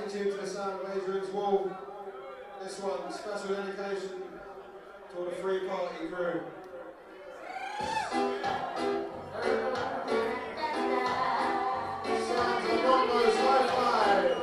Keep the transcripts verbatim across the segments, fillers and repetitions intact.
Take you to the sound of Adrian's Wall. This one, special dedication to all the free party crew. Sounds of Rombo's Hi-Fi.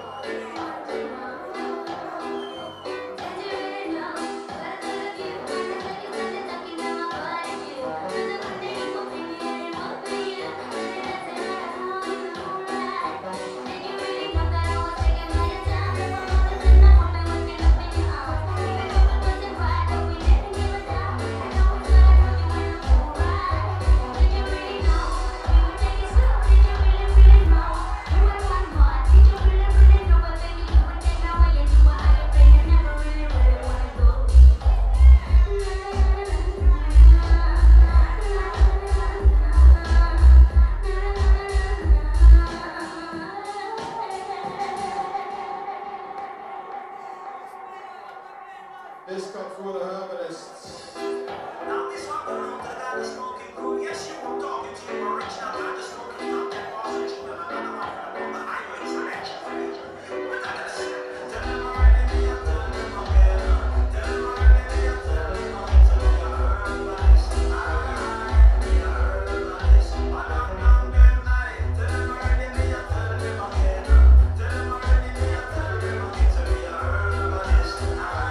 This cut for the herbalists. Now this one belongs to the guy that's smoking cool. Yes, you I'm talking to you original guy that's smoking up that positive and another one from the highways and action for you. We're not gonna say tell them already me, I tell them again. Tell them already me, I tell them again. So we are herbalists. Aye, we are herbalists. I don't know them, aye. Tell them already me, I tell them again. Tell them already me, I tell them again. So we are herbalists. Aye.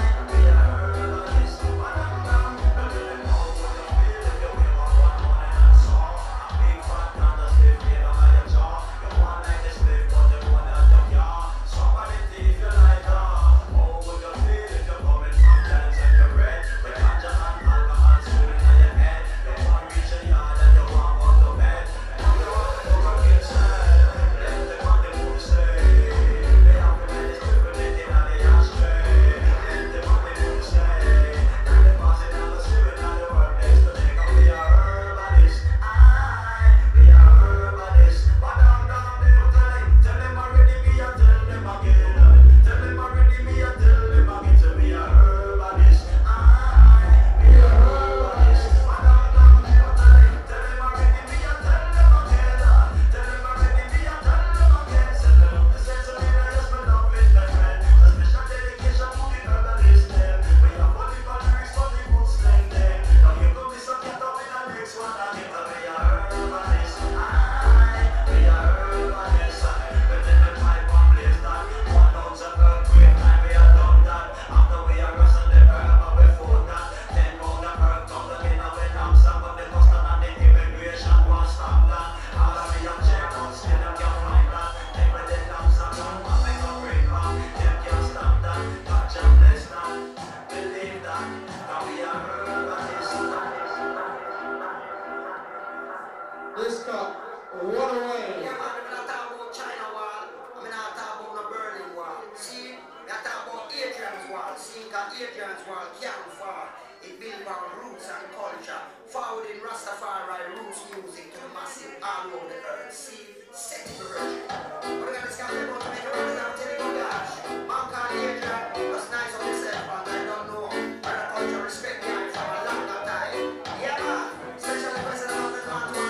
This cut, one away. Yeah, man, I'm not talking about China wall. I'm not talking about the Berlin wall. See, I'm talking about Adrian's wall. See, because Adrian's wall can't fall. It built on roots and culture. Forwarding Rastafari roots music to the massive all over the earth. See, set the virgin. We're going to discuss about to make a run down to the gosh. Man called Adrian was nice on himself, and I don't know. And the culture respect me for a long time. Yeah, man. Especially president of the country.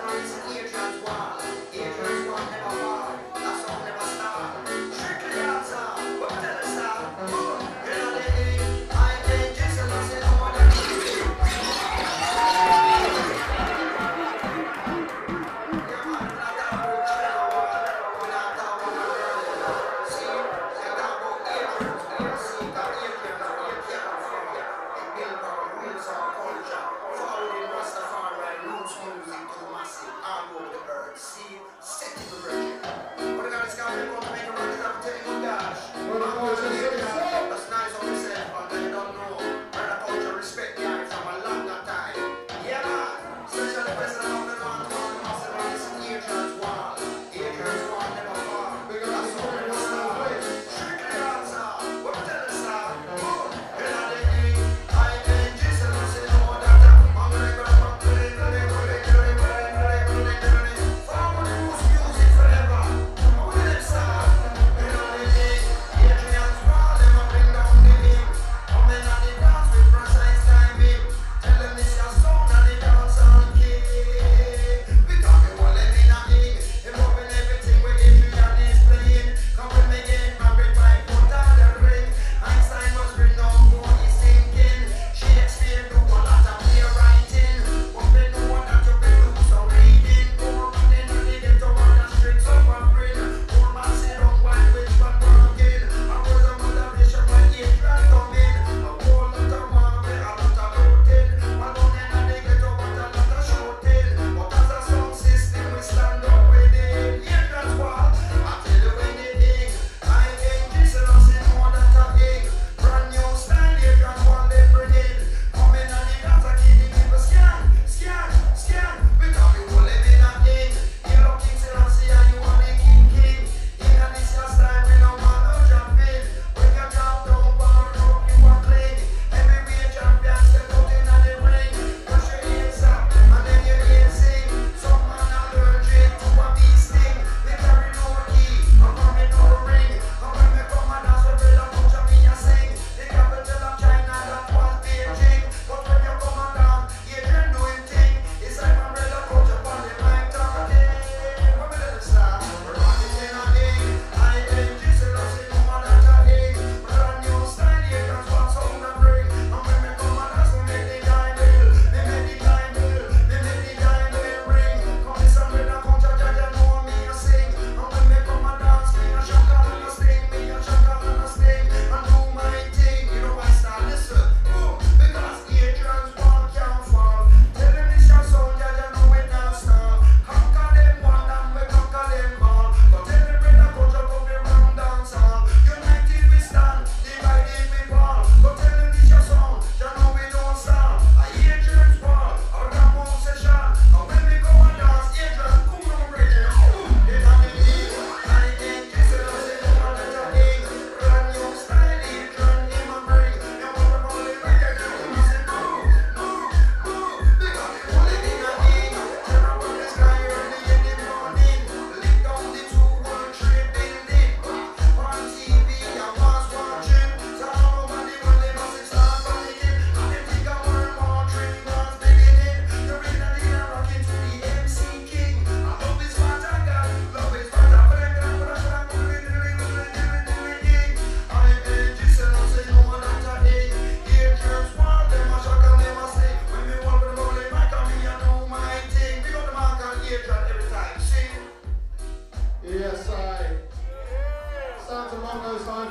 Adrian's wall, Adrian's wall never fall. That's all never stop. Strictly dancer, but tell us stop. Boom, you know the aim. I ain't just a loss in all the music. Yeah, man,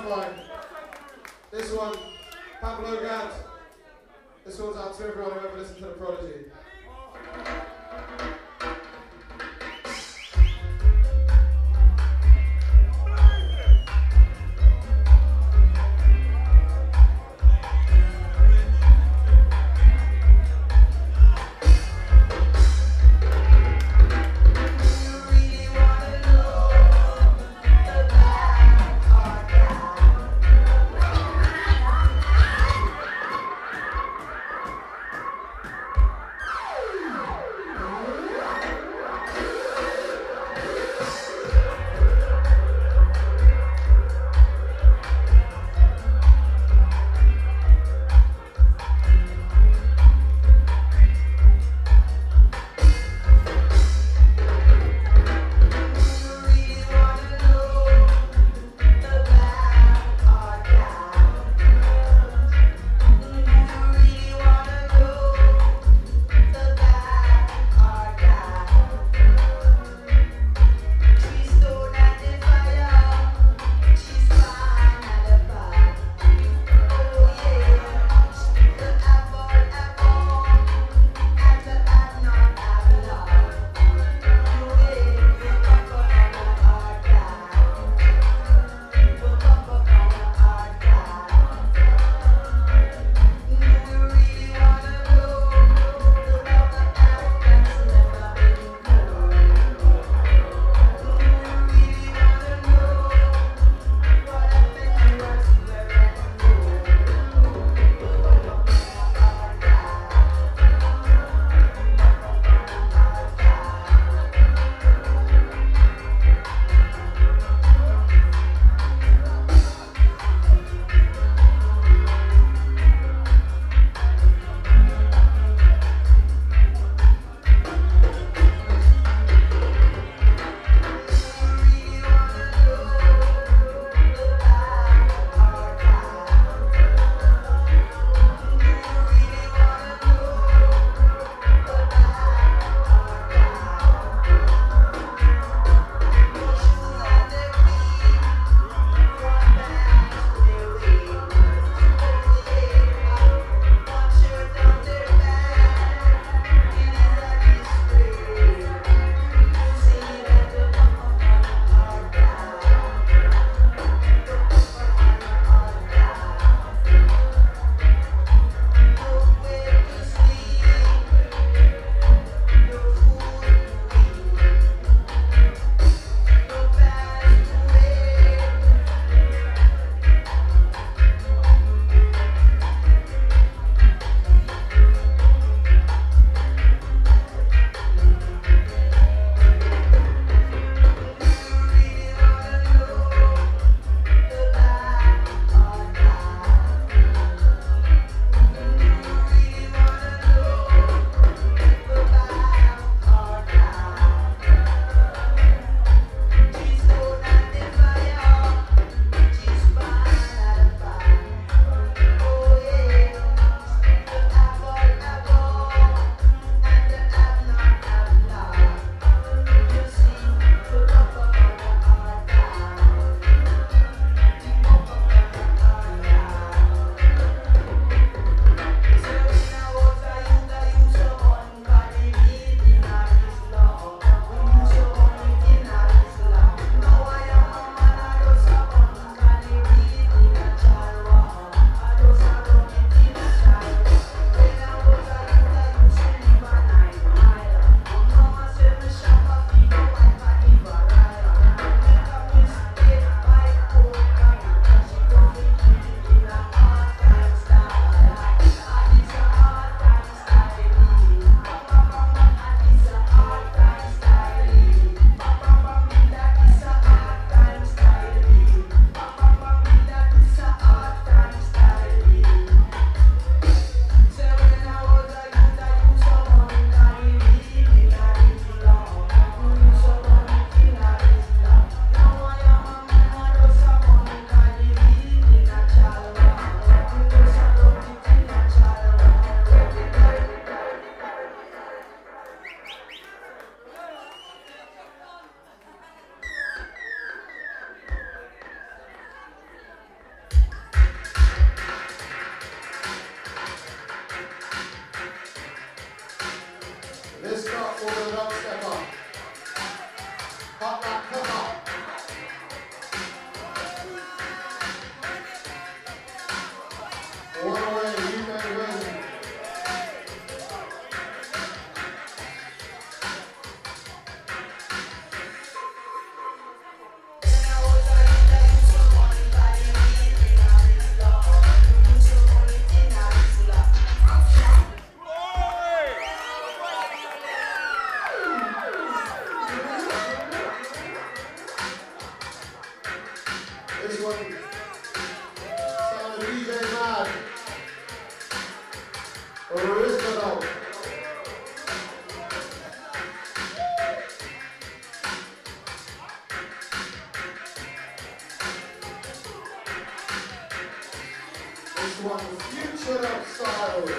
fine. This one, Pablo Gad. This one's out to everyone who ever listened to The Prodigy. This one, Future Styles.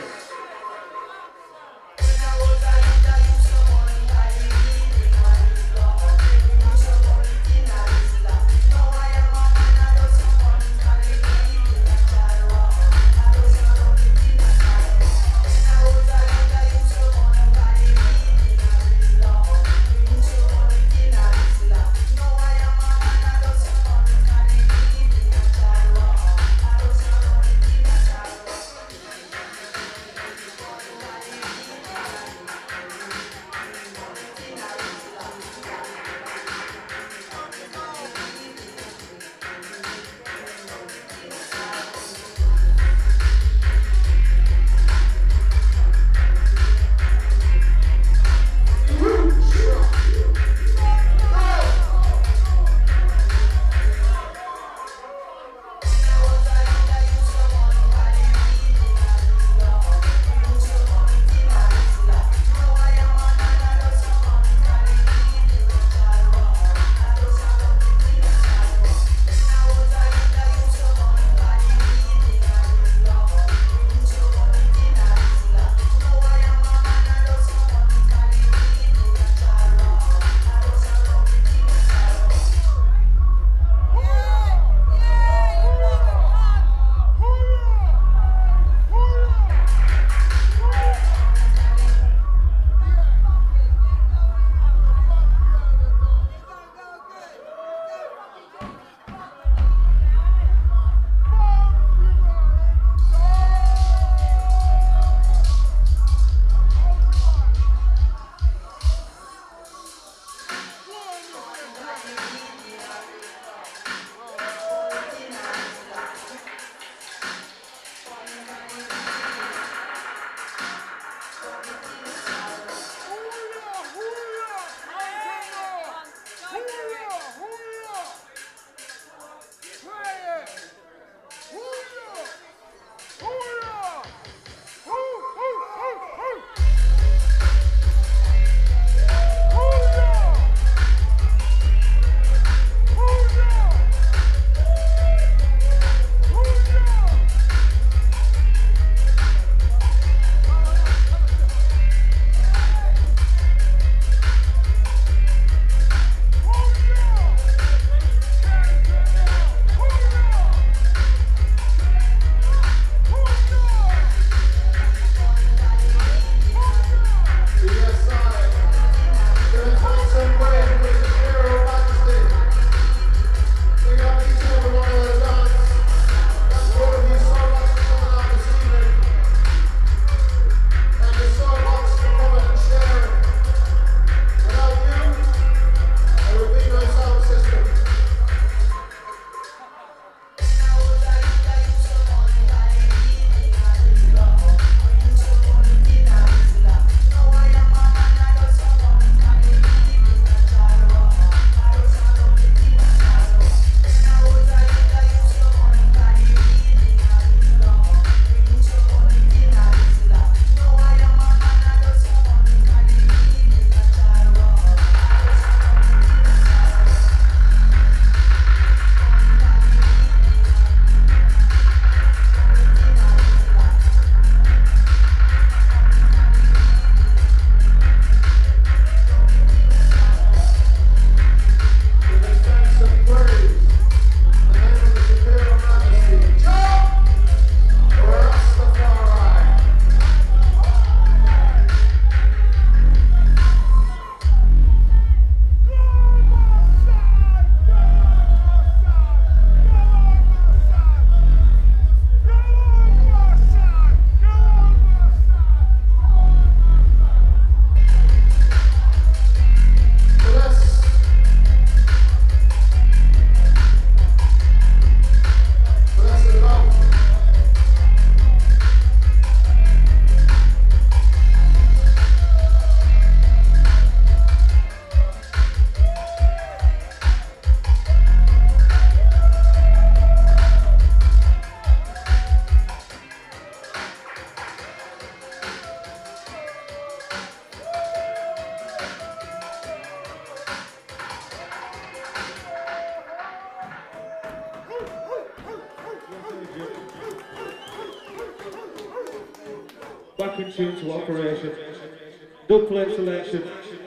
back in tune to Operation. Dub plate selection.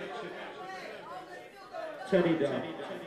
Teddy down.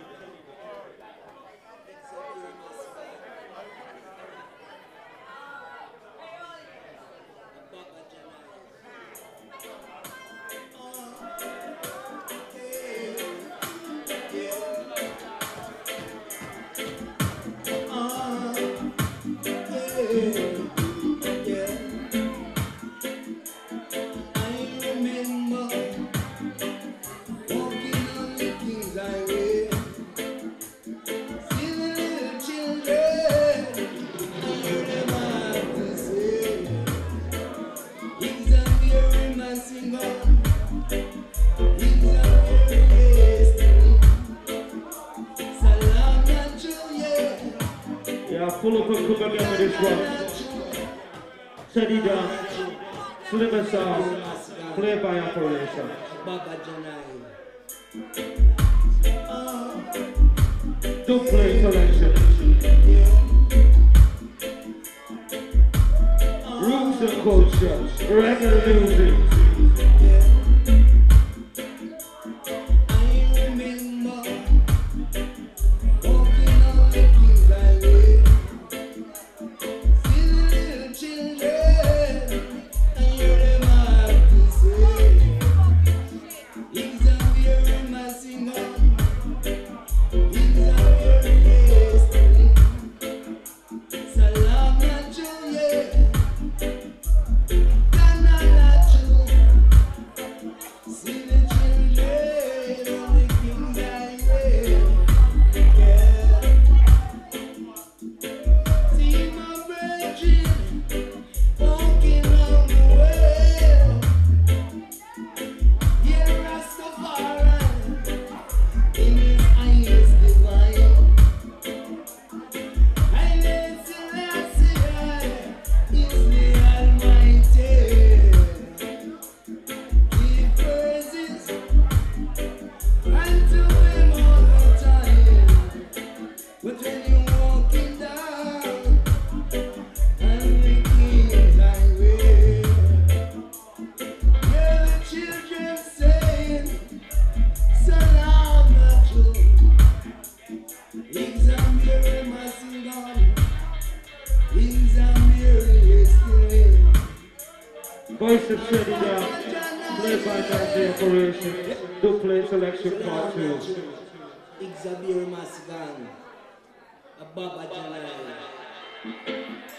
Full up and come again with this one. Teddy down. Slimmer sound. Played by Operation. Dub plate selection. Roots and culture. Reggae music. Voice of Teddy down, played by Nancy Operation, Dub plate selection part two. Xavier Masigan, Baba Janai.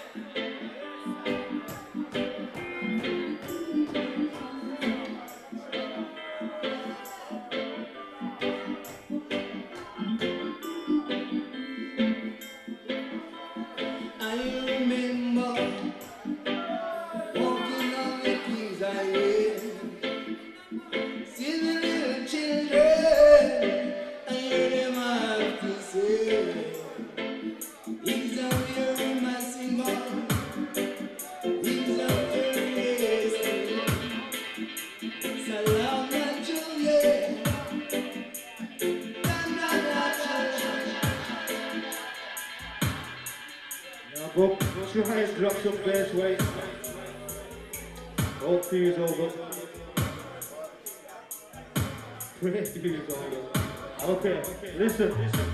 Go, push your hands, drop some bass weight. All fears over. Pray fears over. Okay, listen.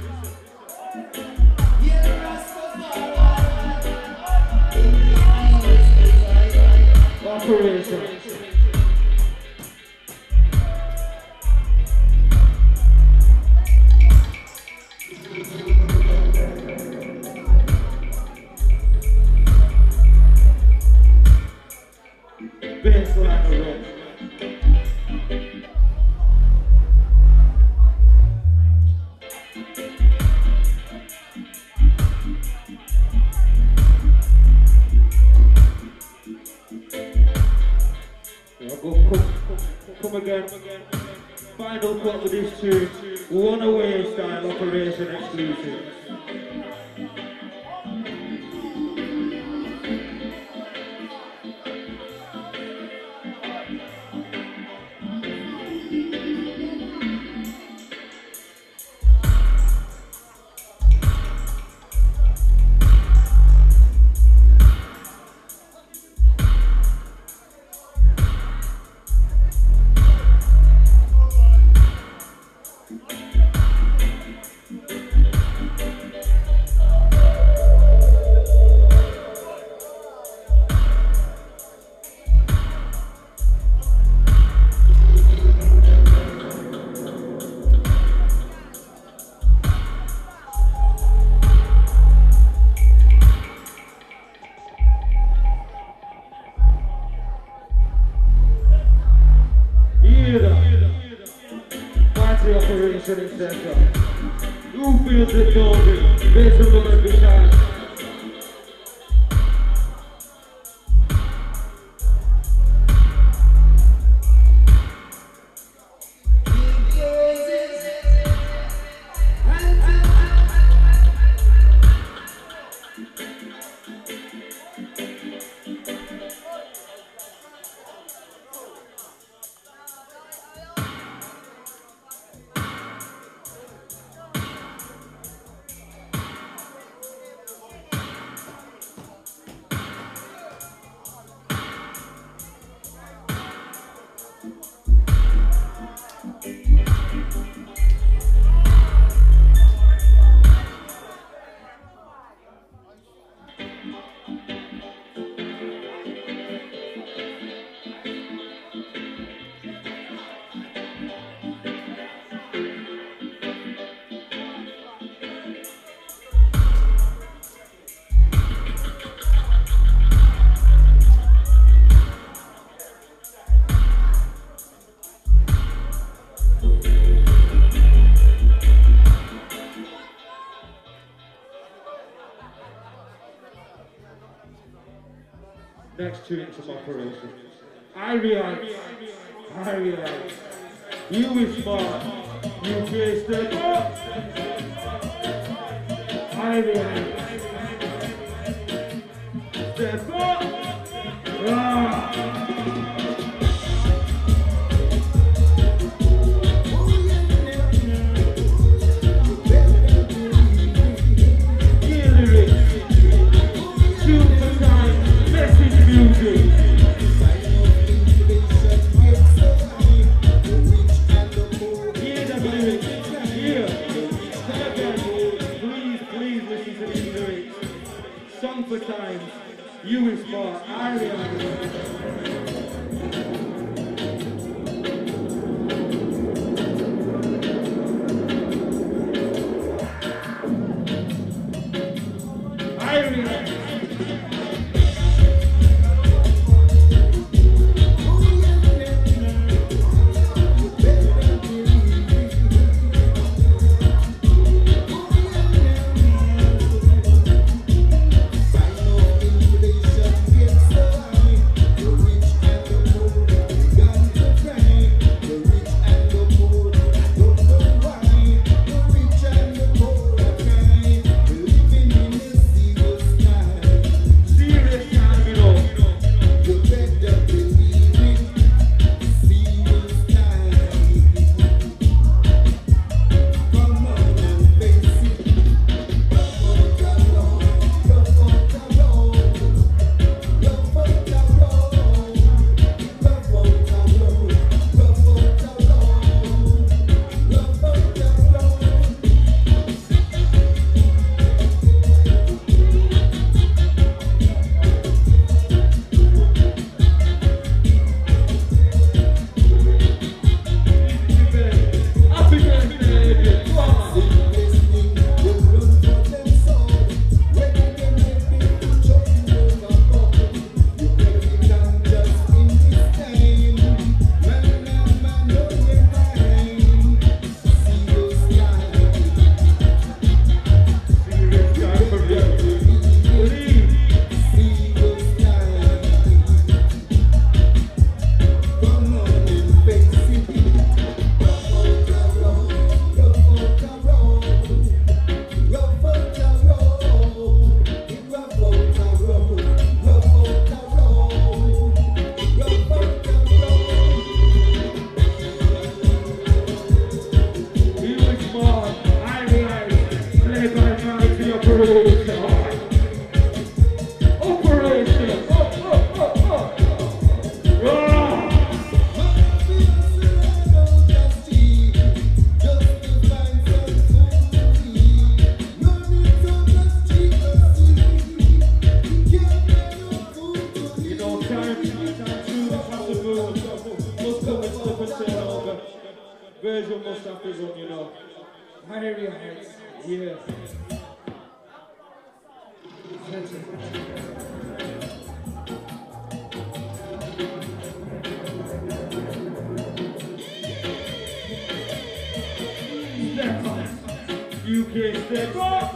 Operation. Bass line around. Yeah, go come, come again. Final cut with this tune. One away style Operation exclusive. operation, et cetera. Who feels it, knows it? Make some love every time. Next tune from operation. I realize, I realize, you is smart, you play step up. I realize, step up. Ah. Song for times, you is smart, I realize. I realize. Virgil must have his own, you know. Harriet, yeah. step up. U K step up.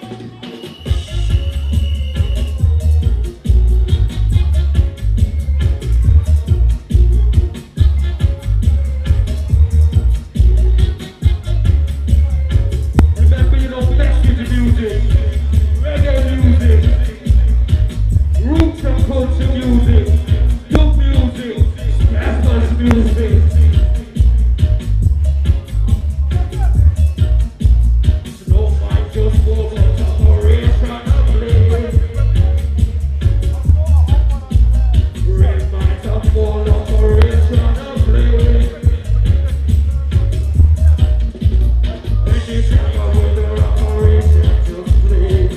Remember, you know, festive music, reggae music, roots and culture music, dub music, Campus music. No fight, just go for operation and play. Red might have full operation and play. Anytime with the operation, just play.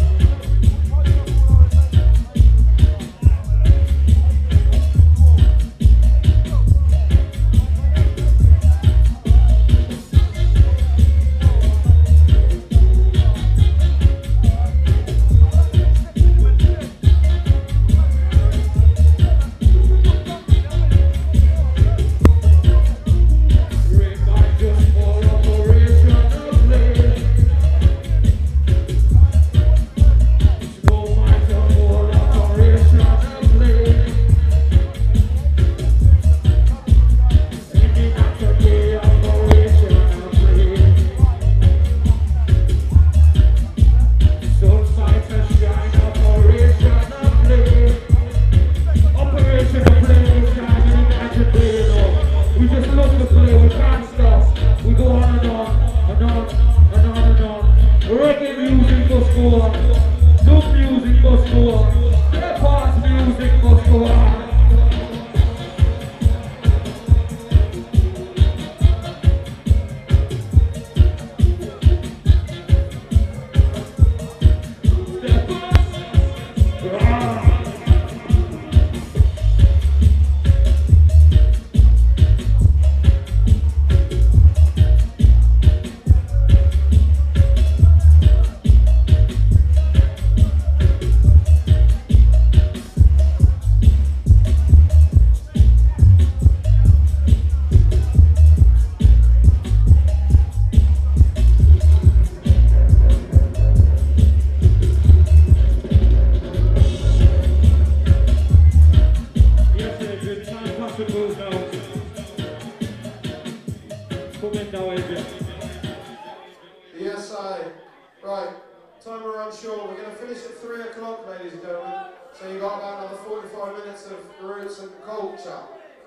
Yes, I. Right, time we're unsure. We're going to finish at three o'clock, ladies and gentlemen. So you've got about another forty-five minutes of roots and culture.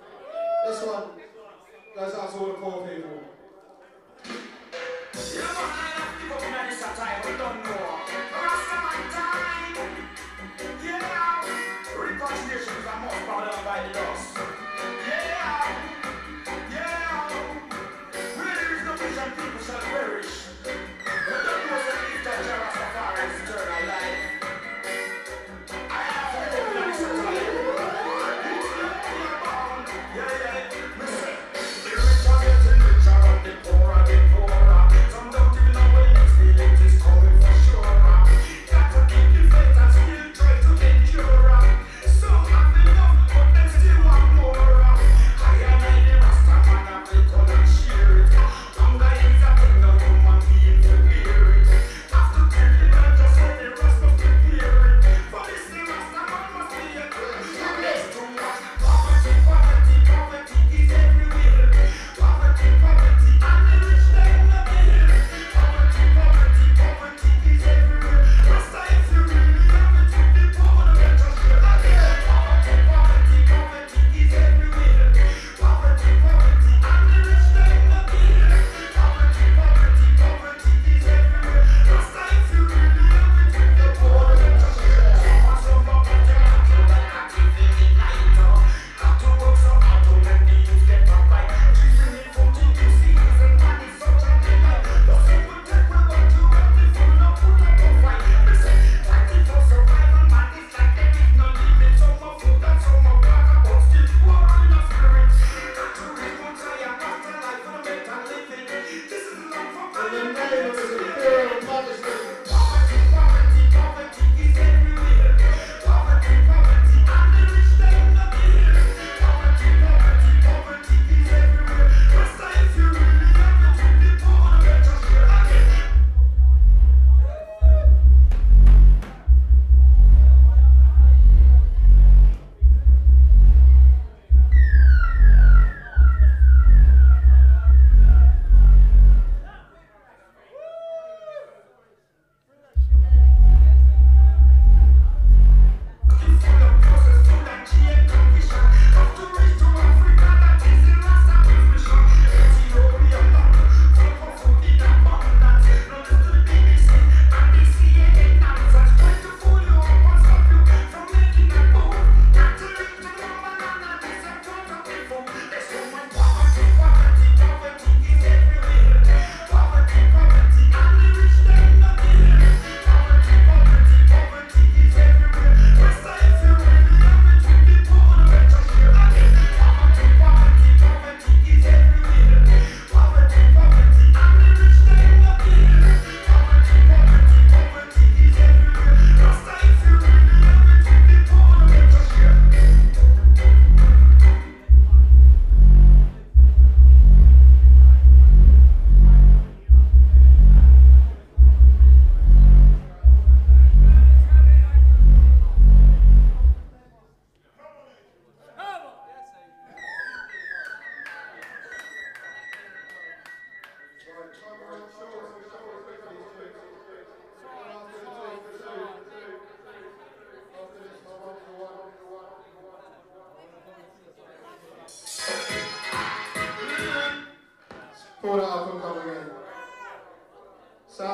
This one goes out to all the poor people. Reconciliations are more powered by the dust. Yeah, yeah. Where there is no vision, people shall perish. But don't know that if that Rastafari is eternal life. I have to go to this time. Yeah, yeah. Listen, the rich are getting richer.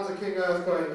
to King Earthquake.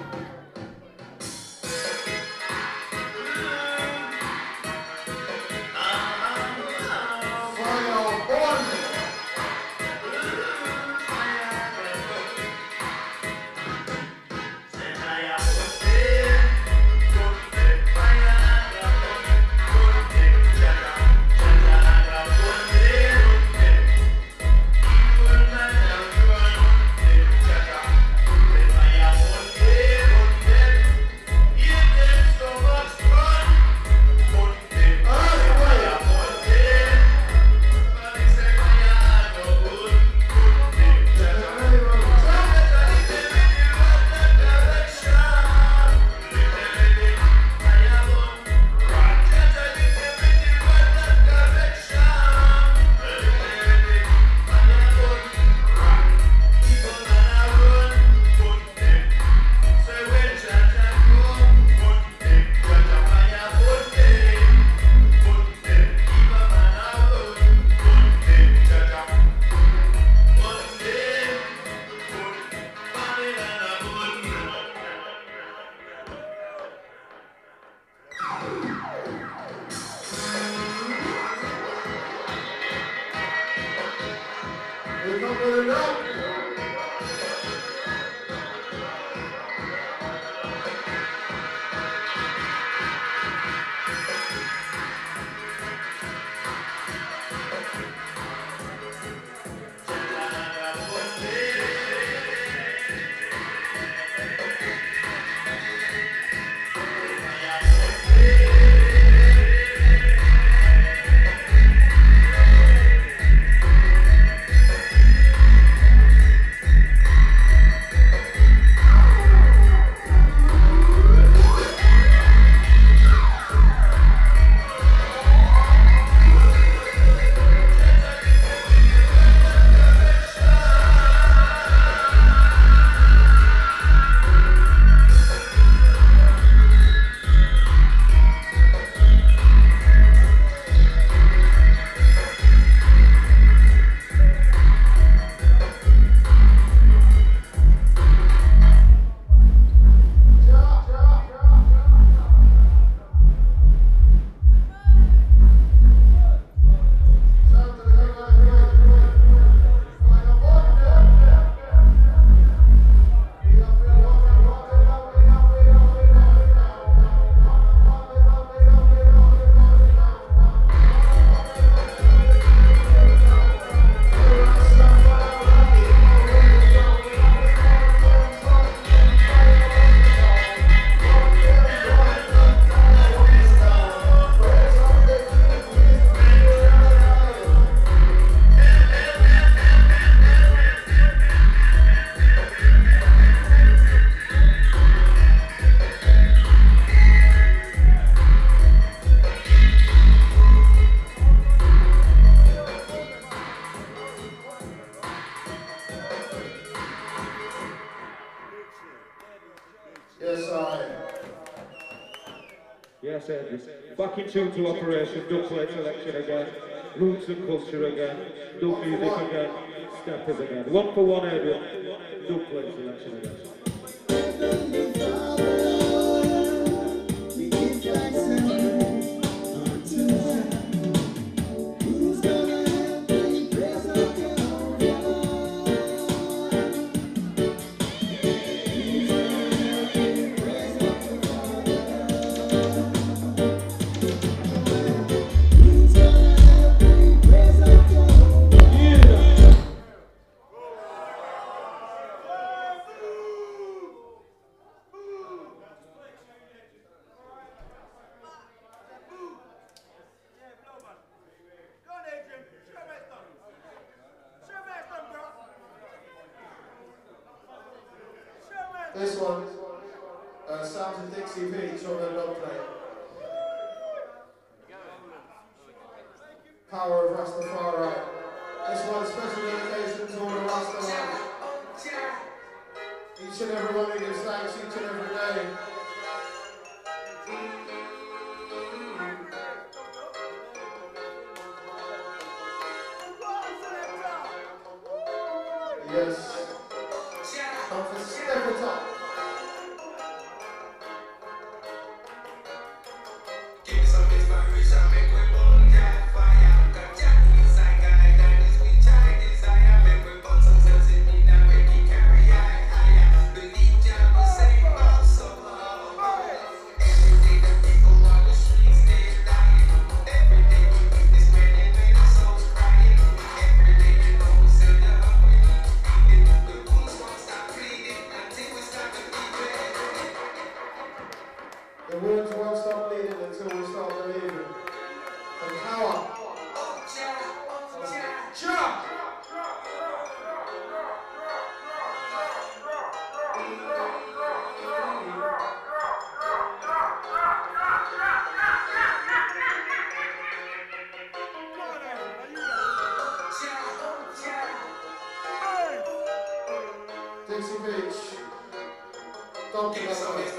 Yes, Andrew. Back in tune to Operation Dub Plate Selection again. Roots and culture again. Dub music again. Steppers again. One for one, Adrian. Dub Plate Selection again. This one, uh, Sounds of Dixie Beach on the dub plate. Power of Rastafari. This one, special dedication to all the Rastafari. Each and every one who gives thanks each and every day. Yes. Come for Steph Dixie Beach. Don't give us away.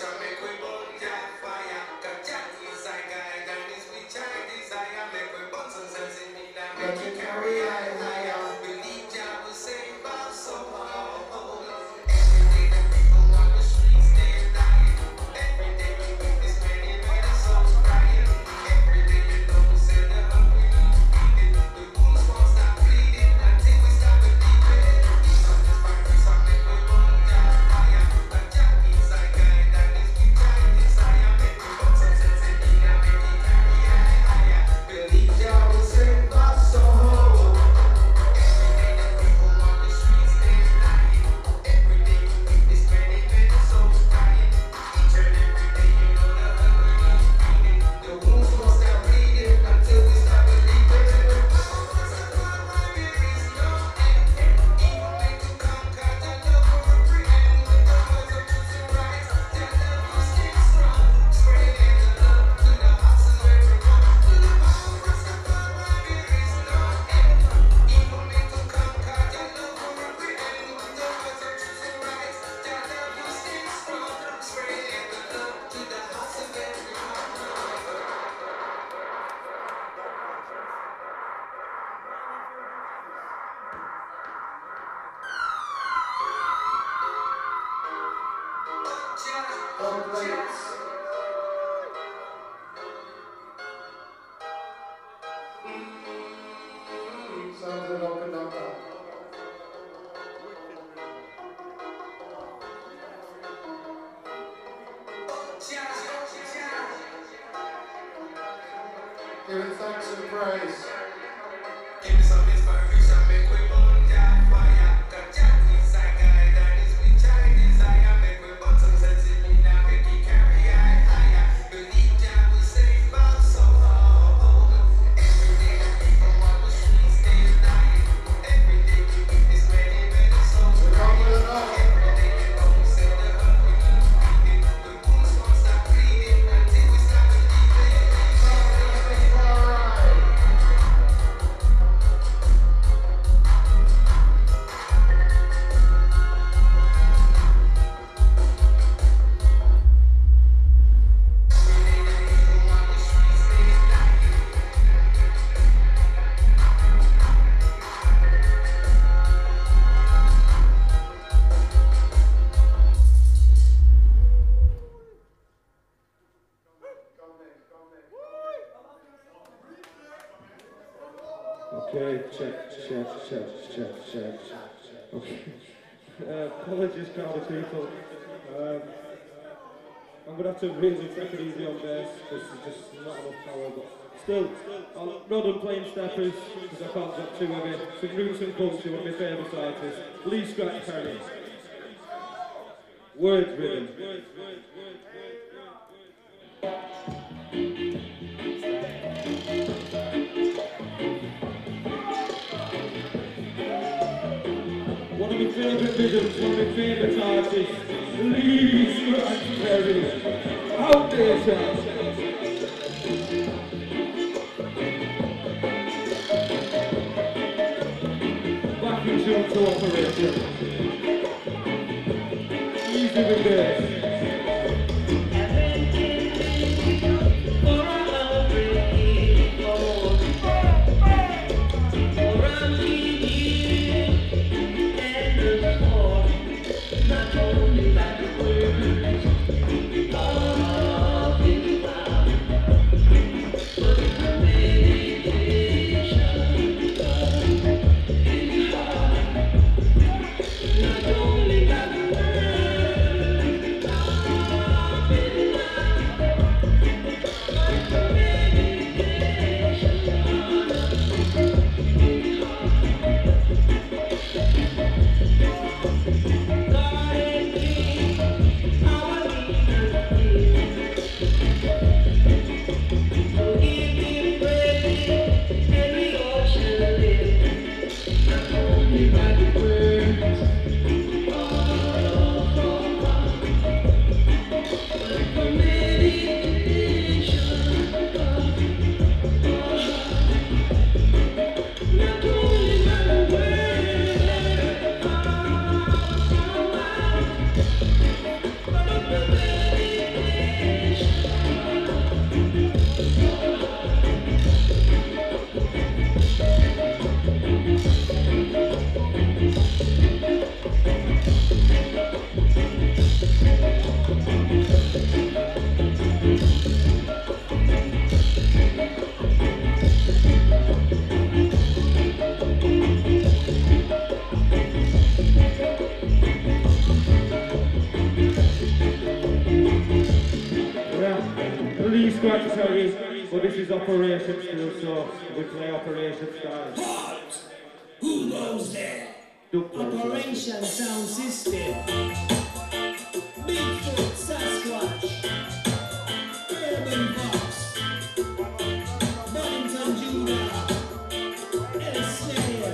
Sounds of open up. Giving thanks and praise. Give me some inspiration, make we burn that fire. Got Jack inside guy, that is we try desire. Make we burn some sense in me now, make it carry high, higher. Believe Jack will save us somehow. Every day the people on the streets stay dying. Every day we keep this many, many souls crying. Every day you know we say the hungry need it. The wounds won't stop bleeding until we stop believing. Okay, check, check, check, check, check. Okay. Uh, apologies, crowd of people. Um, I'm gonna have to really take it easy on bass. This is just not enough power, but still, I'll rod and playing steppers because I can't get too heavy. Some Roots and Culture, one of my favourite artists. Lee Scratch Perry. Words Rhythm. One of my favourite rhythms, one of my favourite artists, Lee Scratch Perry. Out there, sir. Back into operation. Easy with this. Not only that scratch Terry, but this is Operation still, so we play Operation style. What? Who goes there? Operation Sound System. Bigfoot, Sasquatch, Urban Box, Boddington Judah, El Slayer,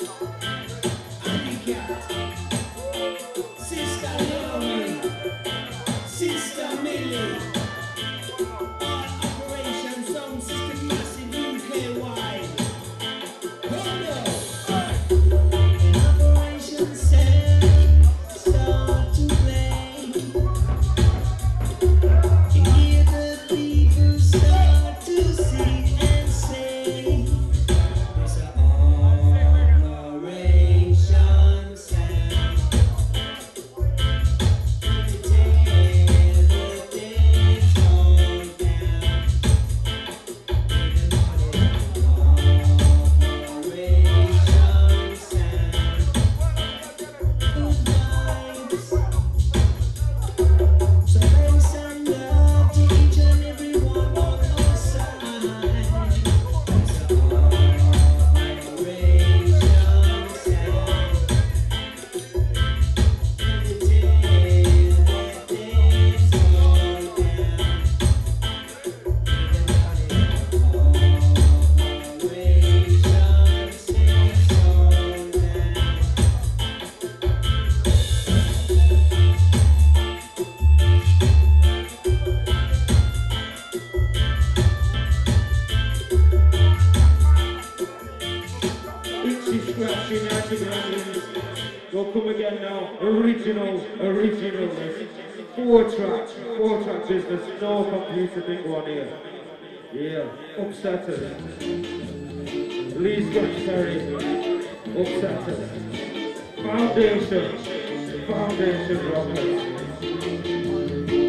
Andy-Cat, Sister Naomi, Sister Millie. All Operation Sound System massive U K wide. Hold up. Operation Sound start to play. You hear the people start to sing and say, it's a Operation Sound. To tear the things all down. Operation Sound. Good vibes. So bring some love to each and every one on our side. It's a Operation Sound. To tear the things all down. Operation Sound all down. Itchy scratching antibiotics. Go come again now. Original, originalness. Four track, four track business. No computer thing going here. Yeah, upsetters. Lee Scratch Terry. Upsetters. Foundation. Foundation rockers.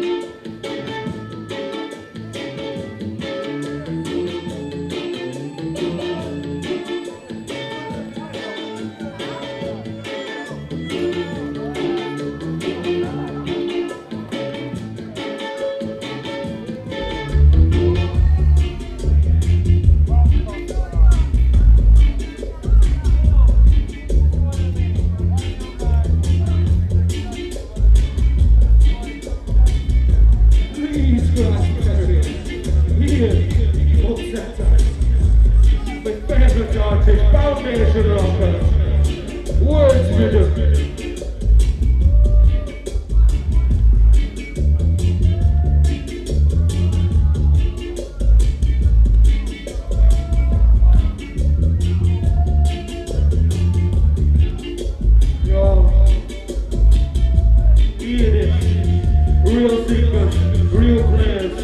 Lee Scratch Terry. Here, upsetters. My favorite artist, Foundation rockers. Words rhythm. Yo, hear this. Real singers, real players.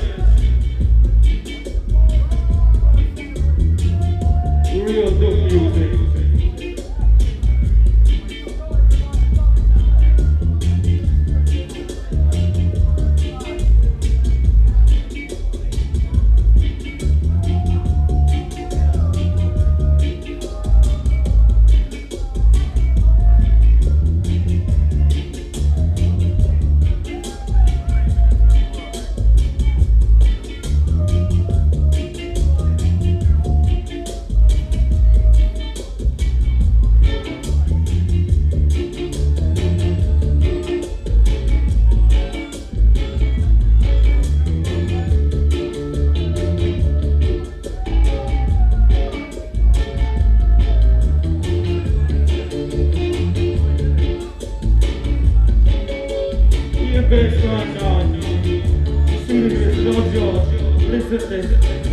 Real good music. Hear bass line now. Serious, no joke. Listen to this.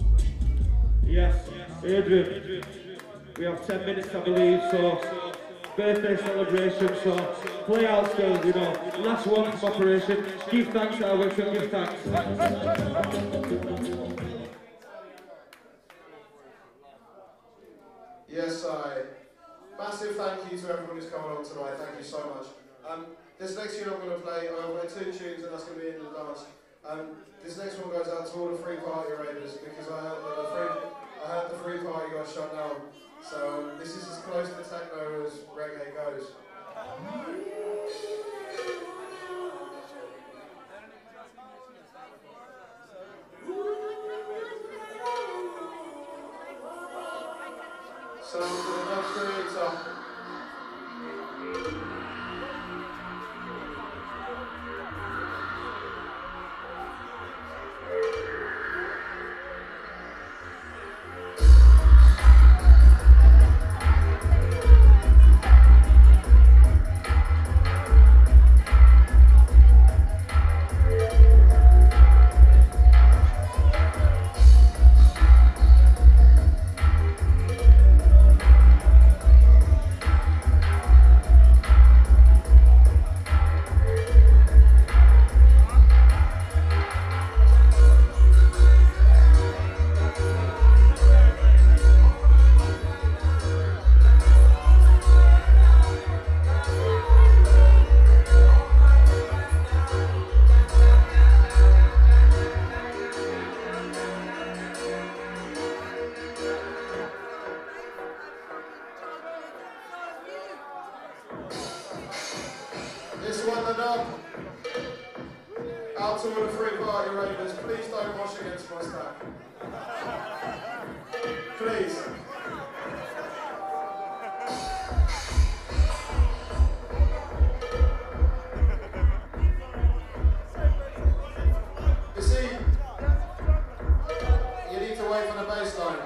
Yes, Adrian, we have ten minutes I believe, so birthday celebration, so play out still, you know. Last one from Operation. Give thanks, I wish you give thanks. Yes, I. Massive thank you to everyone who's come along tonight. Thank you so much. Um, this next tune I'm going to play, I'm going to play two tunes and that's going to be in the dance. Um, this next one goes out to all the free party ravers because I heard that the free, I heard the free party got shut down. So um, this is as close to techno as reggae goes. So for the next creator. This one and up. Out to all the free party ravers, please don't wash against my stack. Please. You see, you need to wait for the bass line.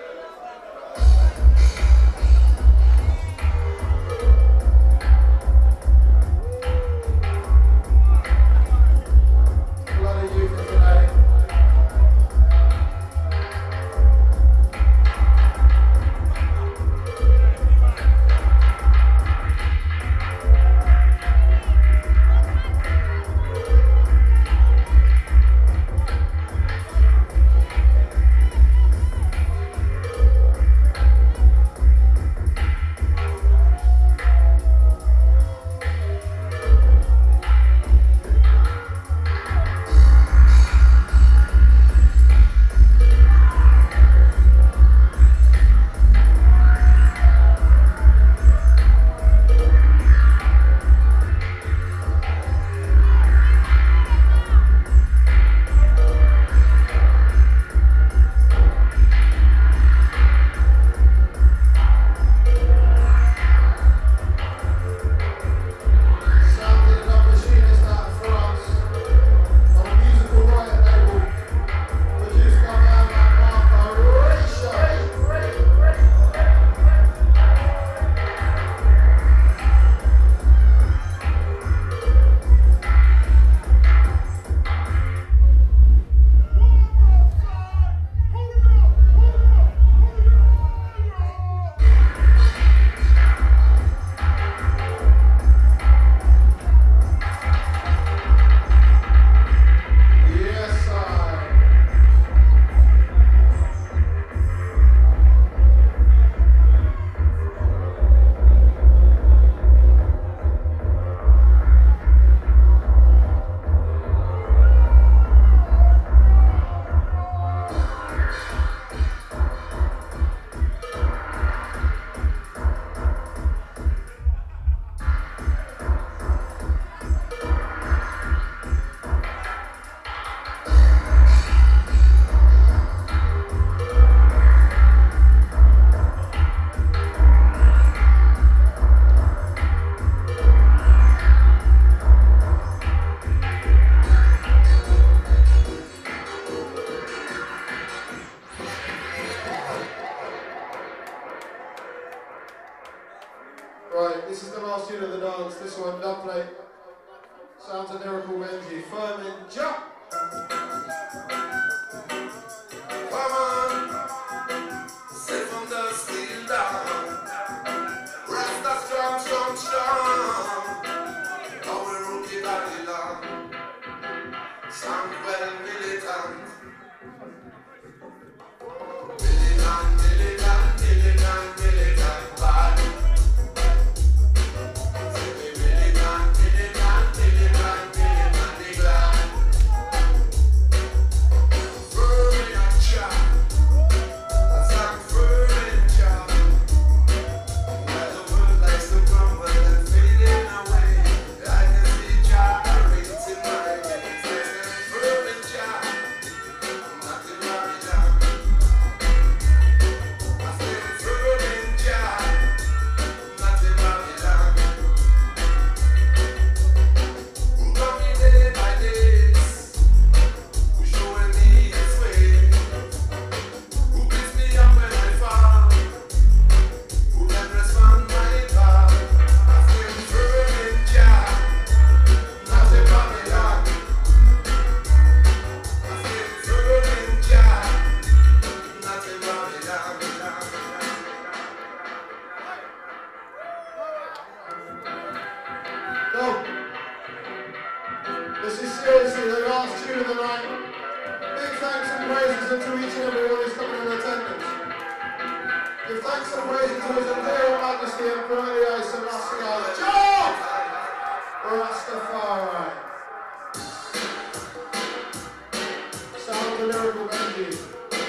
Right, this is the last tune of the dance. This one, dubplate. Sounds of Lyrical Benji. Furman, jump! Come on, say from the still down. Rasta strong. This is seriously the last tune of the night. Big thanks and praises to each and everyone who's coming in attendance. Give thanks and praises to His Imperial Majesty Emperor Haile Selassie John Rastafari. Sound of the Lyrical Benji.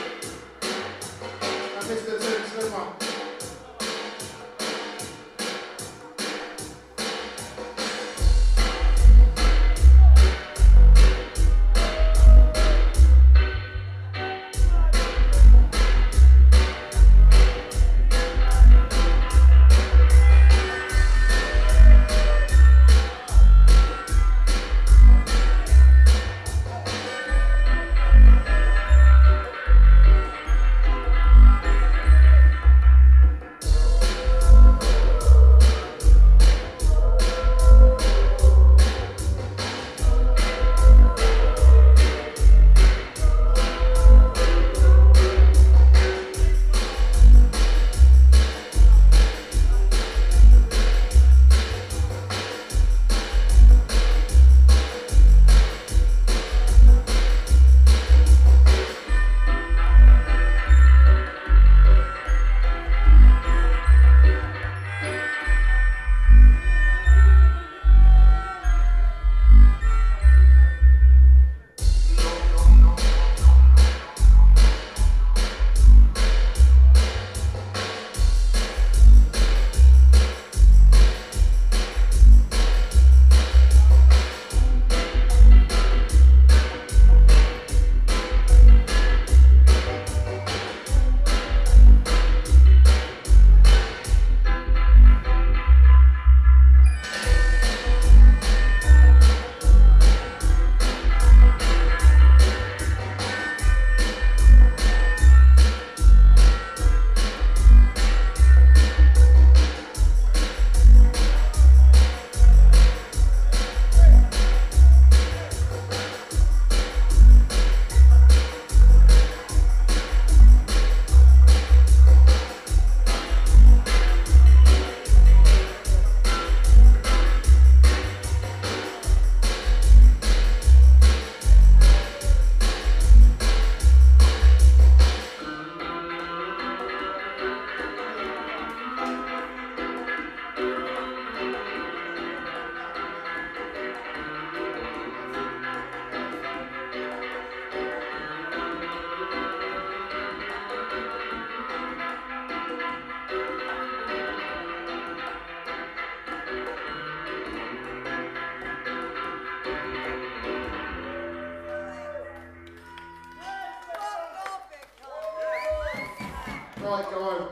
And Mister Tim Slimmer. Right, go home.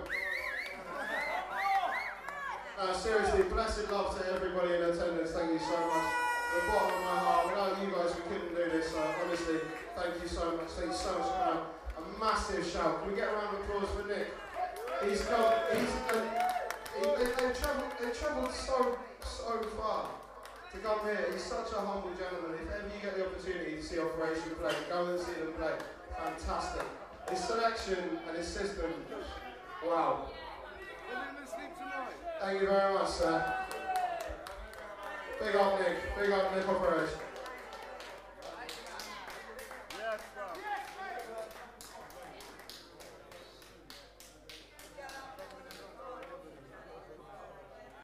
Uh, seriously, blessed love to everybody in attendance. Thank you so much. From the bottom of my heart, without you guys, we couldn't do this. So honestly, thank you so much. Thank you so much for coming out. A massive shout. Can we get a round of applause for Nick? He's come. He's. Uh, he, they, they travelled. They travelled so so far to come here. He's such a humble gentleman. If ever you get the opportunity to see Operation play, go and see them play. Fantastic. His selection and his system, wow. Thank you very much, sir. Big up Nick, big up Nick Operation.